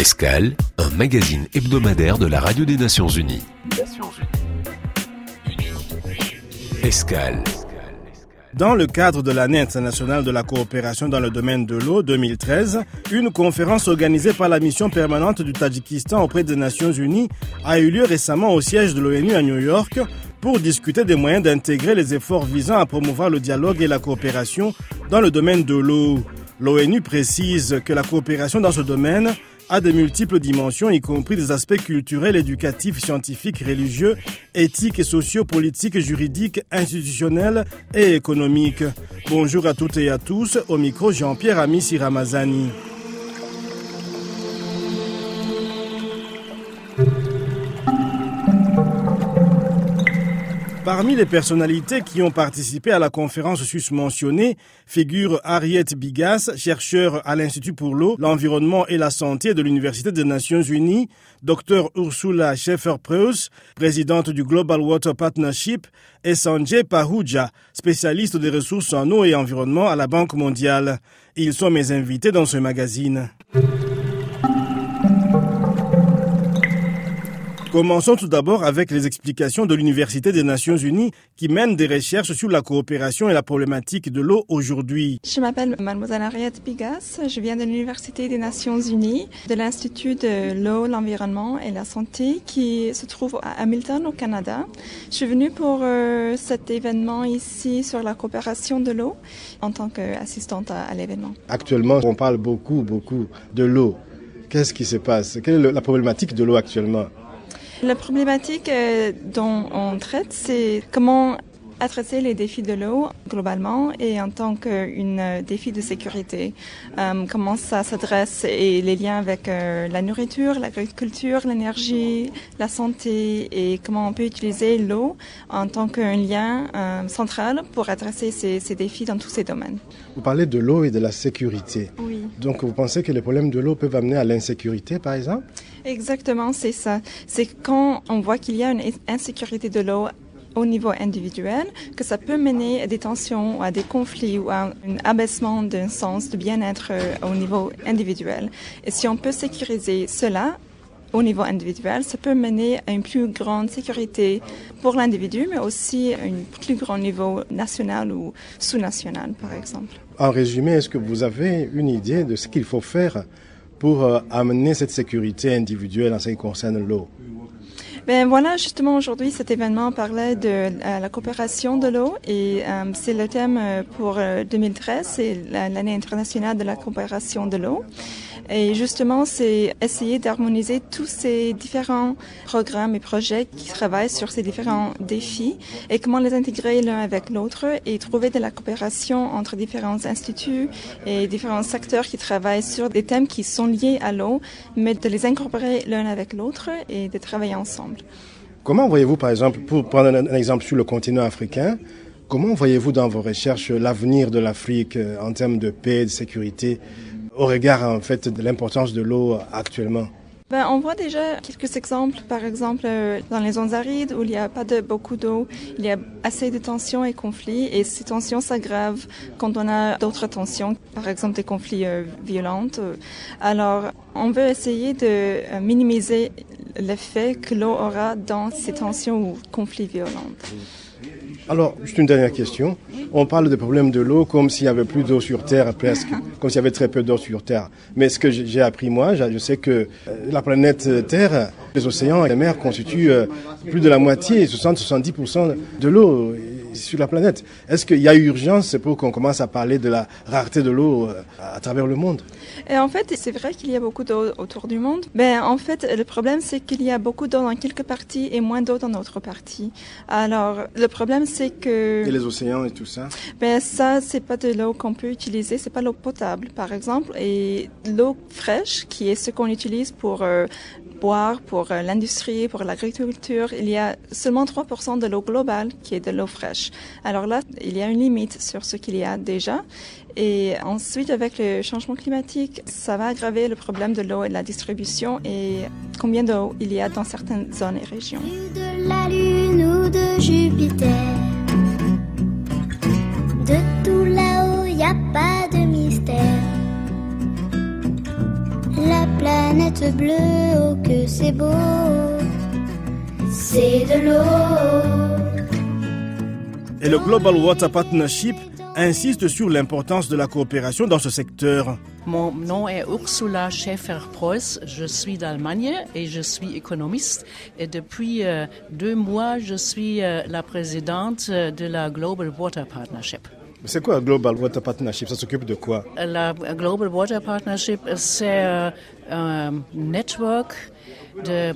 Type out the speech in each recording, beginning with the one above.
Escale, un magazine hebdomadaire de la Radio des Nations Unies. Escale. Dans le cadre de l'année internationale de la coopération dans le domaine de l'eau 2013, une conférence organisée par la mission permanente du Tadjikistan auprès des Nations Unies a eu lieu récemment au siège de l'ONU à New York pour discuter des moyens d'intégrer les efforts visant à promouvoir le dialogue et la coopération dans le domaine de l'eau. L'ONU précise que la coopération dans ce domaine a de multiples dimensions, y compris des aspects culturels, éducatifs, scientifiques, religieux, éthiques et sociopolitiques, juridiques, institutionnels et économiques. Bonjour à toutes et à tous, au micro Jean-Pierre Amissi Ramazani. Parmi les personnalités qui ont participé à la conférence susmentionnée figure Harriet Bigas, chercheur à l'Institut pour l'eau, l'environnement et la santé de l'Université des Nations Unies, Dr Ursula Schaefer-Preuss, présidente du Global Water Partnership, et Sanjay Pahuja, spécialiste des ressources en eau et environnement à la Banque mondiale. Ils sont mes invités dans ce magazine. Commençons tout d'abord avec les explications de l'Université des Nations Unies qui mène des recherches sur la coopération et la problématique de l'eau aujourd'hui. Je m'appelle Mademoiselle Harriet Bigas, je viens de l'Université des Nations Unies, de l'Institut de l'eau, l'environnement et la santé qui se trouve à Hamilton au Canada. Je suis venue pour cet événement ici sur la coopération de l'eau en tant qu'assistante à l'événement. Actuellement, on parle beaucoup de l'eau. Qu'est-ce qui se passe? Quelle est la problématique de l'eau actuellement? La problématique dont on traite, c'est comment adresser les défis de l'eau globalement et en tant qu'un défi de sécurité. Comment ça s'adresse et les liens avec la nourriture, l'agriculture, l'énergie, la santé et comment on peut utiliser l'eau en tant qu'un lien central pour adresser ces défis dans tous ces domaines. Vous parlez de l'eau et de la sécurité. Oui. Donc vous pensez que les problèmes de l'eau peuvent amener à l'insécurité par exemple? Exactement, c'est ça. C'est quand on voit qu'il y a une insécurité de l'eau au niveau individuel, que ça peut mener à des tensions, à des conflits ou à un abaissement d'un sens de bien-être au niveau individuel. Et si on peut sécuriser cela au niveau individuel, ça peut mener à une plus grande sécurité pour l'individu, mais aussi à un plus grand niveau national ou sous-national, par exemple. En résumé, est-ce que vous avez une idée de ce qu'il faut faire pour amener cette sécurité individuelle en ce qui concerne l'eau? Ben voilà, justement aujourd'hui cet événement parlait de la coopération de l'eau et c'est le thème pour 2013, c'est l'année internationale de la coopération de l'eau. Et justement, c'est essayer d'harmoniser tous ces différents programmes et projets qui travaillent sur ces différents défis et comment les intégrer l'un avec l'autre et trouver de la coopération entre différents instituts et différents secteurs qui travaillent sur des thèmes qui sont liés à l'eau, mais de les incorporer l'un avec l'autre et de travailler ensemble. Comment voyez-vous, par exemple, pour prendre un exemple sur le continent africain, comment voyez-vous dans vos recherches l'avenir de l'Afrique en termes de paix, de sécurité, au regard en fait de l'importance de l'eau actuellement? On voit déjà quelques exemples, par exemple dans les zones arides où il n'y a pas beaucoup d'eau, il y a assez de tensions et conflits et ces tensions s'aggravent quand on a d'autres tensions, par exemple des conflits violents. Alors on veut essayer de minimiser l'effet que l'eau aura dans ces tensions ou conflits violents. Alors, juste une dernière question. On parle des problèmes de l'eau comme s'il n'y avait plus d'eau sur Terre, presque, comme s'il y avait très peu d'eau sur Terre. Mais ce que j'ai appris, moi, je sais que la planète Terre, les océans et les mers constituent plus de la moitié, 60-70% de l'eau sur la planète. Est-ce qu'il y a urgence pour qu'on commence à parler de la rareté de l'eau à travers le monde? Et en fait, c'est vrai qu'il y a beaucoup d'eau autour du monde. En fait, le problème, c'est qu'il y a beaucoup d'eau dans quelques parties et moins d'eau dans d'autres parties. Alors, le problème, c'est que... Et les océans et tout ça? Ça, c'est pas de l'eau qu'on peut utiliser, c'est pas l'eau potable, par exemple. Et l'eau fraîche, qui est ce qu'on utilise pour boire, pour l'industrie, pour l'agriculture, il y a seulement 3% de l'eau globale qui est de l'eau fraîche. Alors là, il y a une limite sur ce qu'il y a déjà. Et ensuite, avec le changement climatique, ça va aggraver le problème de l'eau et de la distribution et combien d'eau il y a dans certaines zones et régions. De la Lune ou de Jupiter, de tout là-haut, y a pas de mystère. La planète bleue, oh que c'est beau. C'est de l'eau. Et le Global Water Partnership insiste sur l'importance de la coopération dans ce secteur. Mon nom est Ursula Schäfer-Preuß, je suis d'Allemagne et je suis économiste. Et depuis 2 mois, je suis la présidente de la Global Water Partnership. C'est quoi Global Water Partnership? Ça s'occupe de quoi? La Global Water Partnership, c'est un network de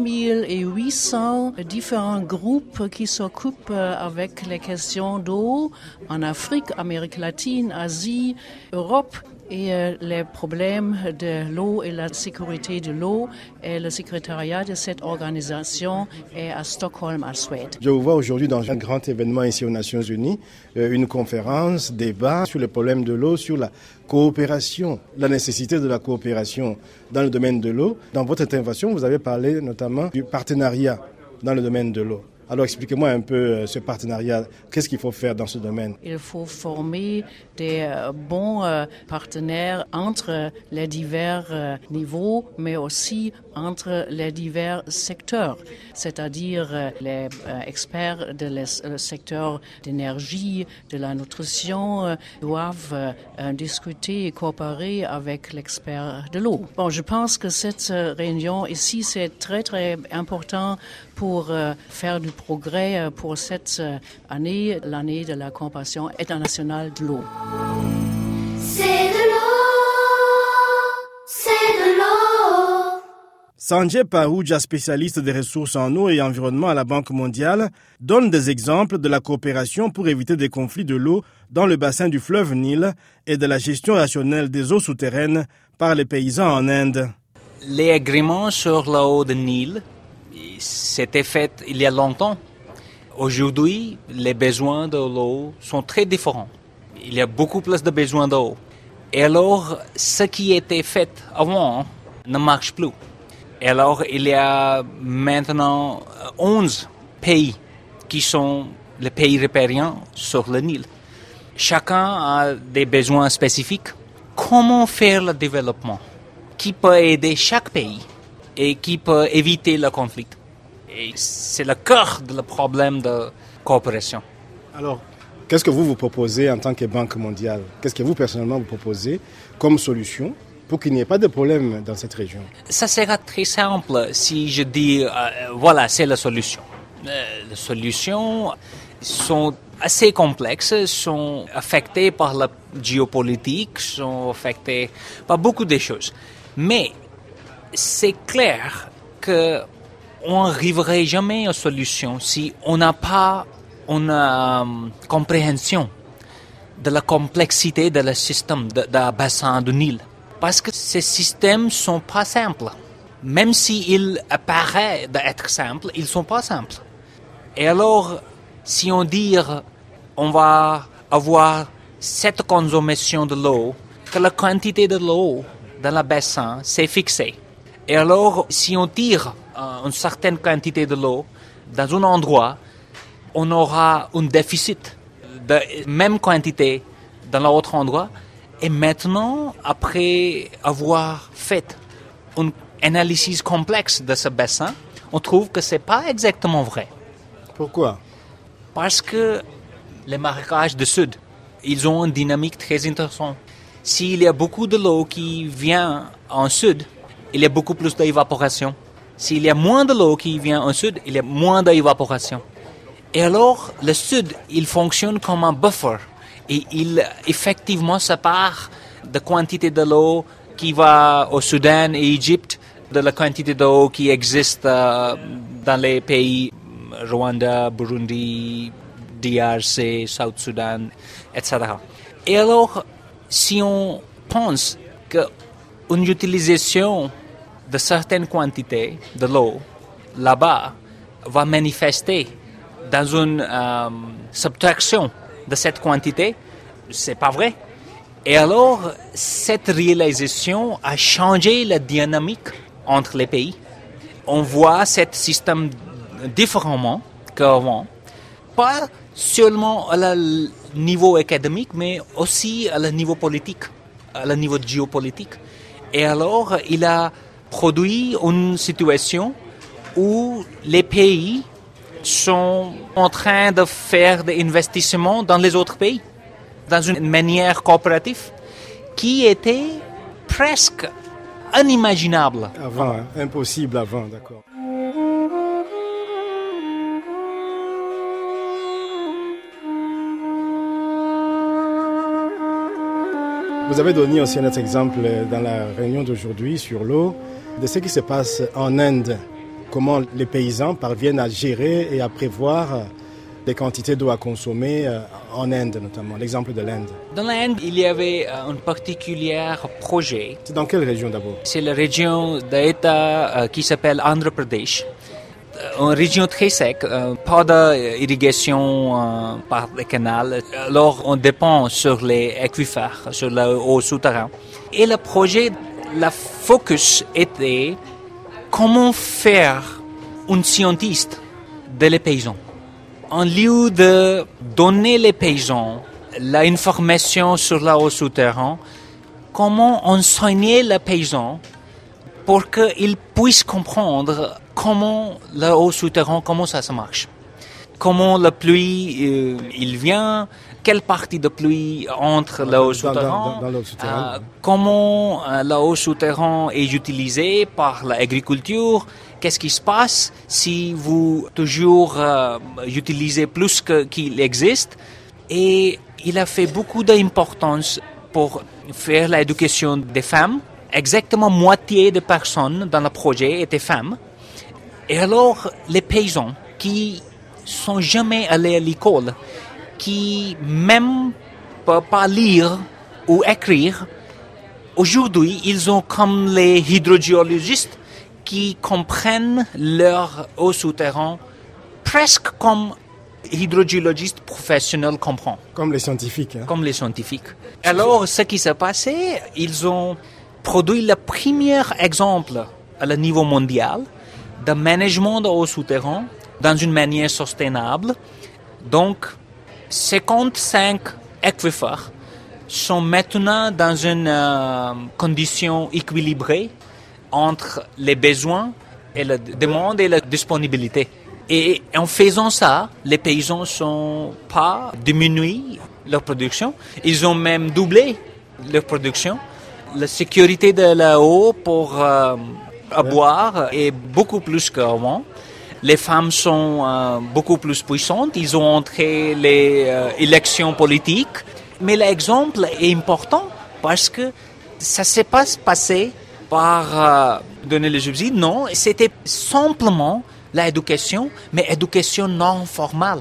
2800 différents groupes qui s'occupent avec les questions d'eau en Afrique, Amérique latine, Asie, Europe. Et les problèmes de l'eau et la sécurité de l'eau et le secrétariat de cette organisation est à Stockholm, en Suède. Je vous vois aujourd'hui dans un grand événement ici aux Nations Unies, une conférence, débat sur les problèmes de l'eau, sur la coopération, la nécessité de la coopération dans le domaine de l'eau. Dans votre intervention, vous avez parlé notamment du partenariat dans le domaine de l'eau. Alors expliquez-moi un peu ce partenariat. Qu'est-ce qu'il faut faire dans ce domaine? Il faut former des bons partenaires entre les divers niveaux, mais aussi entre les divers secteurs, c'est-à-dire les experts du secteur d'énergie, de la nutrition, doivent discuter et coopérer avec l'expert de l'eau. Bon, je pense que cette réunion ici, c'est très, très important pour faire du progrès pour cette année, l'année de la coopération internationale de l'eau. C'est de l'eau, c'est de l'eau. Sanjay Pahuja, spécialiste des ressources en eau et environnement à la Banque mondiale, donne des exemples de la coopération pour éviter des conflits de l'eau dans le bassin du fleuve Nil et de la gestion rationnelle des eaux souterraines par les paysans en Inde. Les agréments sur l'eau de Nil, c'était fait il y a longtemps. Aujourd'hui, les besoins de l'eau sont très différents. Il y a beaucoup plus de besoins d'eau. Et alors, ce qui était fait avant ne marche plus. Et alors, il y a maintenant 11 pays qui sont les pays ripariens sur le Nil. Chacun a des besoins spécifiques. Comment faire le développement? Qui peut aider chaque pays et qui peut éviter le conflit? Et c'est le cœur du problème de coopération. Alors, qu'est-ce que vous proposez en tant que Banque mondiale? Qu'est-ce que vous, personnellement, vous proposez comme solution pour qu'il n'y ait pas de problème dans cette région? Ça sera très simple si je dis, voilà, c'est la solution. Les solutions sont assez complexes, sont affectées par la géopolitique, sont affectées par beaucoup de choses. Mais c'est clair que on n'arriverait jamais aux solutions si on n'a pas une compréhension de la complexité de le système de bassin du Nil. Parce que ces systèmes ne sont pas simples. Même s'ils apparaissent d'être simples, ils ne sont pas simples. Et alors, si on dit on va avoir cette consommation de l'eau, que la quantité de l'eau dans le bassin, c'est fixé. Et alors, si on tire une certaine quantité de l'eau dans un endroit, on aura un déficit de même quantité dans l'autre endroit. Et maintenant, après avoir fait une analyse complexe de ce bassin, on trouve que ce n'est pas exactement vrai. Pourquoi? Parce que les marécages du sud, ils ont une dynamique très intéressante. S'il y a beaucoup de l'eau qui vient en sud, il y a beaucoup plus d'évaporation. S'il y a moins de l'eau qui vient en sud, il y a moins d'évaporation. Et alors, le sud, il fonctionne comme un buffer. Et il effectivement sépare la quantité de l'eau qui va au Soudan et Égypte de la quantité d'eau qui existe dans les pays Rwanda, Burundi, DRC, South Sudan, etc. Et alors, si on pense qu'une utilisation de certaines quantités de l'eau là-bas va manifester dans une subtraction de cette quantité, c'est pas vrai. Et alors, cette réalisation a changé la dynamique entre les pays. On voit ce système différemment qu'avant, pas seulement à le niveau académique, mais aussi à le niveau politique, à le niveau géopolitique. Et alors, il a produit une situation où les pays sont en train de faire des investissements dans les autres pays, dans une manière coopérative qui était presque inimaginable. Avant, hein? Impossible avant, d'accord. Vous avez donné aussi un autre exemple dans la réunion d'aujourd'hui sur l'eau, de ce qui se passe en Inde, comment les paysans parviennent à gérer et à prévoir les quantités d'eau à consommer en Inde notamment, l'exemple de l'Inde. Dans l'Inde, il y avait un particulier projet. C'est dans quelle région d'abord? C'est la région d'État qui s'appelle Andhra Pradesh. Une région très sec, pas d'irrigation par les canaux. Alors on dépend sur les aquifères, sur l'eau souterraine. Et le projet, la focus était comment faire un scientiste des paysans. En lieu de donner les paysans l'information sur l'eau souterraine, comment enseigner les paysans pour qu'ils puissent comprendre comment l'eau souterraine, comment ça se marche. Comment la pluie, il vient, quelle partie de pluie entre l'eau souterraine, dans l'eau souterraine. Comment l'eau souterraine est utilisée par l'agriculture, qu'est-ce qui se passe si vous toujours utilisez plus qu'il existe. Et il a fait beaucoup d'importance pour faire l'éducation des femmes. Exactement moitié des personnes dans le projet étaient femmes. Et alors, les paysans qui sont jamais allés à l'école, qui même peuvent pas lire ou écrire, aujourd'hui, ils ont comme les hydrogéologistes qui comprennent leur eau souterraine presque comme hydrogéologiste professionnel comprend. Comme les scientifiques. Hein? Comme les scientifiques. Alors, ce qui s'est passé, ils ont produit le premier exemple à le niveau mondial de management de l'eau souterraine dans une manière soutenable. Donc, 55 aquifères sont maintenant dans une condition équilibrée entre les besoins et la demande et la disponibilité. Et en faisant ça, les paysans ne sont pas diminué leur production, ils ont même doublé leur production. La sécurité de l'eau pour boire est beaucoup plus qu'avant. Les femmes sont beaucoup plus puissantes, ils ont entré les élections politiques. Mais l'exemple est important parce que ça ne s'est pas passé par donner les subsides, non, c'était simplement l'éducation, mais éducation non formelle.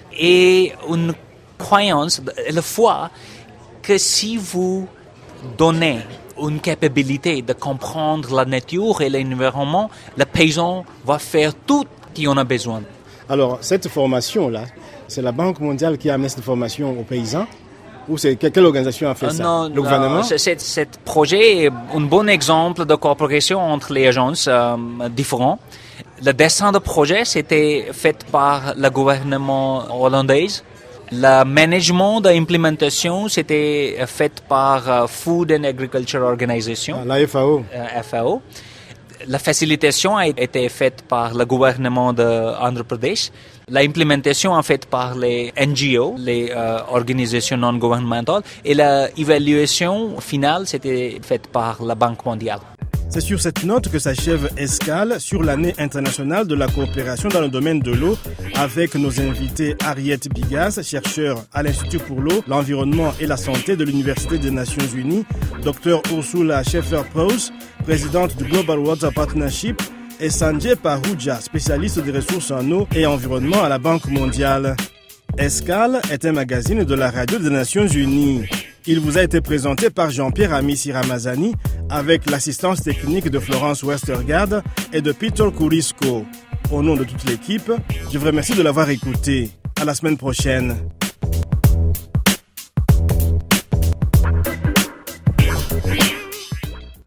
Et une croyance, la foi, que si vous donnez une capacité de comprendre la nature et l'environnement, le paysan va faire tout ce qu'il en a besoin. Alors, cette formation-là, c'est la Banque mondiale qui a amené cette formation aux paysans? Ou c'est quelle organisation a fait ça? Non, le gouvernement? Ce projet est un bon exemple de coopération entre les agences différentes. Le dessin de projet, c'était fait par le gouvernement hollandais. Le management d'implémentation, c'était fait par Food and Agriculture Organization. La FAO. FAO. La facilitation a été faite par le gouvernement de Andhra Pradesh. L'implémentation a été faite par les NGO, les organisations non gouvernementales. Et l'évaluation finale, c'était faite par la Banque mondiale. C'est sur cette note que s'achève Escale sur l'année internationale de la coopération dans le domaine de l'eau avec nos invités Ariette Bigas, chercheur à l'Institut pour l'eau, l'environnement et la santé de l'Université des Nations Unies, Dr Ursula Schaefer-Preuss, présidente du Global Water Partnership, et Sanjay Pahuja, spécialiste des ressources en eau et environnement à la Banque mondiale. Escale est un magazine de la Radio des Nations Unies. Il vous a été présenté par Jean-Pierre Amissi Ramazani avec l'assistance technique de Florence Westergaard et de Peter Kurisco. Au nom de toute l'équipe, je vous remercie de l'avoir écouté. À la semaine prochaine.